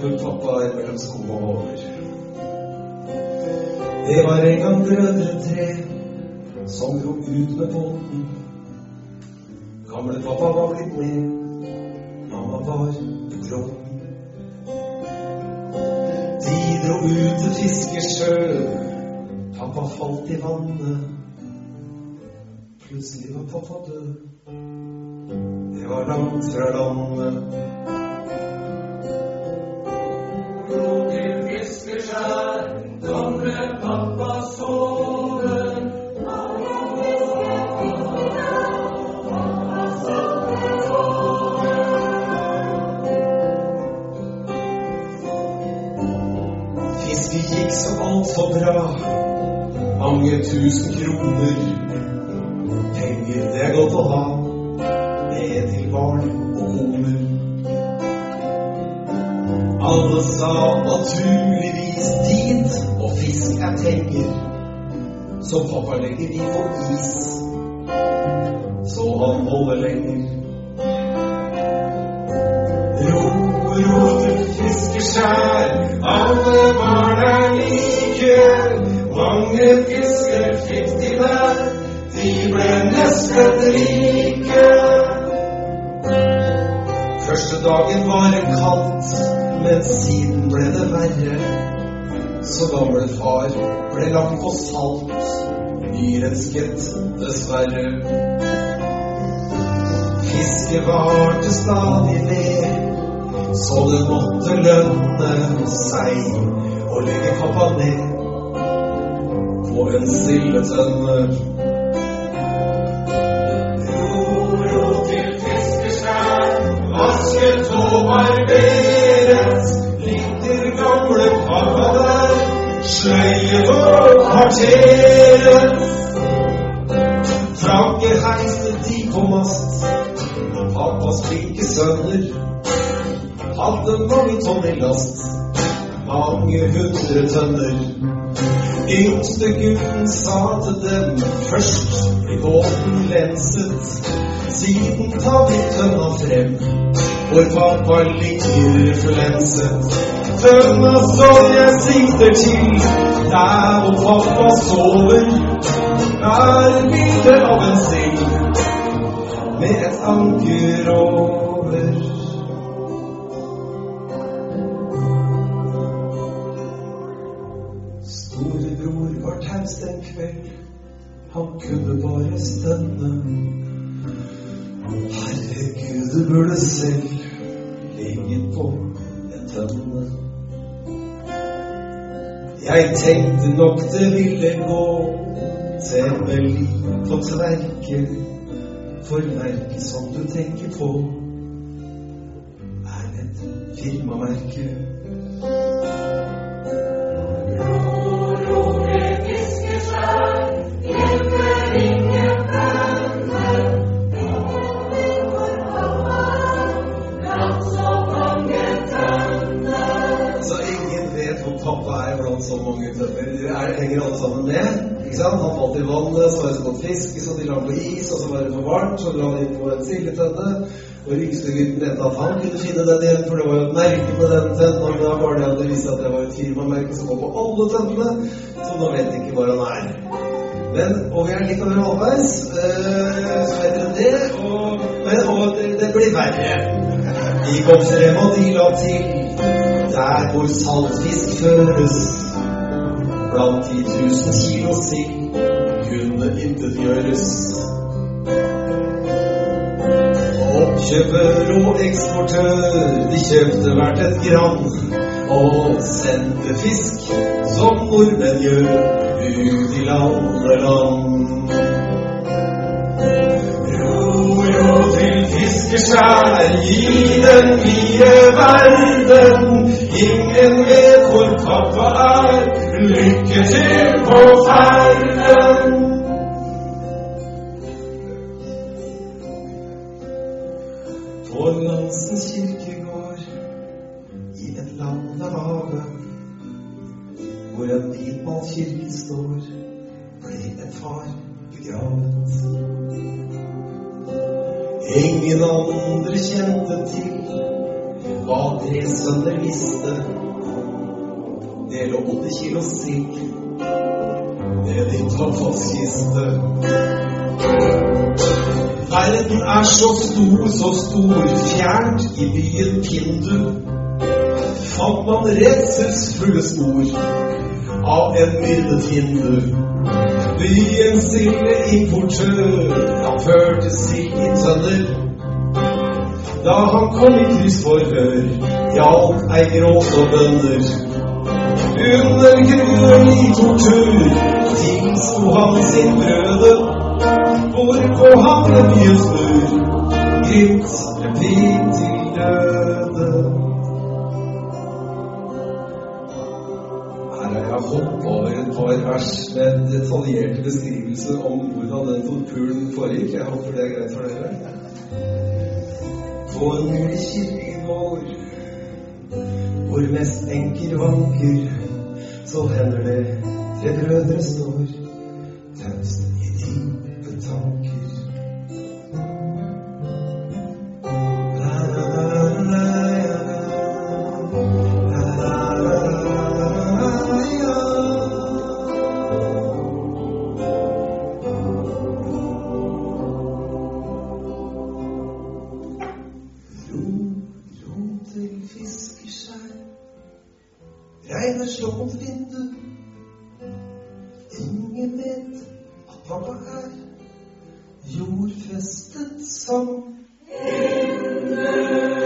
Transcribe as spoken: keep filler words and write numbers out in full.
hvor pappa er mellom sko og håver. Det var en gang brødre tre som dro ut med båten. Gamle pappa var blitt med, mamma var på gråten. De dro ut til fiskesjø, pappa falt i vannet. Plutselig var pappa død. Det var langt fra landet. Ro til fiskeskjær, gamle pappa sover. Fiske gikk så alt for bra, mange tusen kroner. Penger det er godt å ha, med til barn og koner. Alle sa naturligvis dit, og fisk er penger, så pappa legger vi på is, så han holder lenger. Ro, ro til fiskeskjær, alle barn er like. Mange fisker fikk de der, de ble nesten rike. Første dagen var det kaldt, men siden ble det verre. Så gamle far ble lagt på salt, nyønsket dessverre. Fiske var til stadig ved, så det måtte lønne seg å legge pappa ned på en stille tønne. Ro, ro til fiskeskjær, vasket og barberet, ligger gamle pappa der, sløyet og kvarteret. Flagget heiste de på mast, pappas flinke sønner hadde mange tonn i last, mange hundre tønner. Yngste gutten sa til dem, først blir båten lenset, siden tar vi tønna frem, hvor pappa ligger forlenset. Tønna som jeg sikter til, der hvor pappa sover, er en bilde av en sild, med et anker over. Storebror var taust en kveld, han kunne bare stønne. Herregud, du burde selv ligget på en tønne. Jeg tenkte nok det ville gå, temmelig på tverke, for merket som du tenker på er et firmamerke. Så mange tømmer, er det henger alle sammen med, ikke sant? Han falt i vannet, så var det så godt fisk, så de la på is, og så var det for varmt, så la de på en silletønne, og yngste gutten mente at han kunne finne den igjen, for det var jo et merke på den tønnen, og da var det at det visste at det var et firmamerke som var på alle tønnene, så nå vet de ikke hvor han er. Men, og vi er litt over halvveis, øh, så vet dere det, og, men, og det, det blir verre. De kom frem og de la til, der hvor saltfisk føres, blant ti tusen kilo sild kunne intet gjøres. Oppkjøper og eksportør, de kjøpte hvert et gram, og sendte fisk, som nordmenn gjør, ut i alle land. Ro, ro til fiskeskjær, gi den vide verden, ingen vet hvor pappa er, lykke til på ferden. På Lansens kirkegård, i et landehave, hvor en hvidmalskirke står, ble en far begravet. Ingen andre kjente til hva tre sønner visste. Det lå åtte kilo sild ned i tavfallskiste. Verden er så stor, så stor, fjernt i byen Pindu fant man redselsfulle spor av en myrdet hindu. Byens sildeimportør, han førte sild i tønner. Da han kom i kryssforhør, gjaldt ei gråt og bønner. Under grunnen i tortur tilsto han sin brøde, hvorpå han ble mye spør, grimt ble pint til døde. Her har jeg hoppet over et par vers med detaljerte beskrivelser om hvordan den torturen foregikk. Jeg håper det er greit for dere. På en mulig kirkegård, hvor mest enker vanker, så hender det tre brødre står, taust i dype tanker. La, la, la, la, la, la, la, ja. Ro, ro til fiskeskjær, regner slå mot vindu. Ingen vet at pappa er jordfestet som himmel.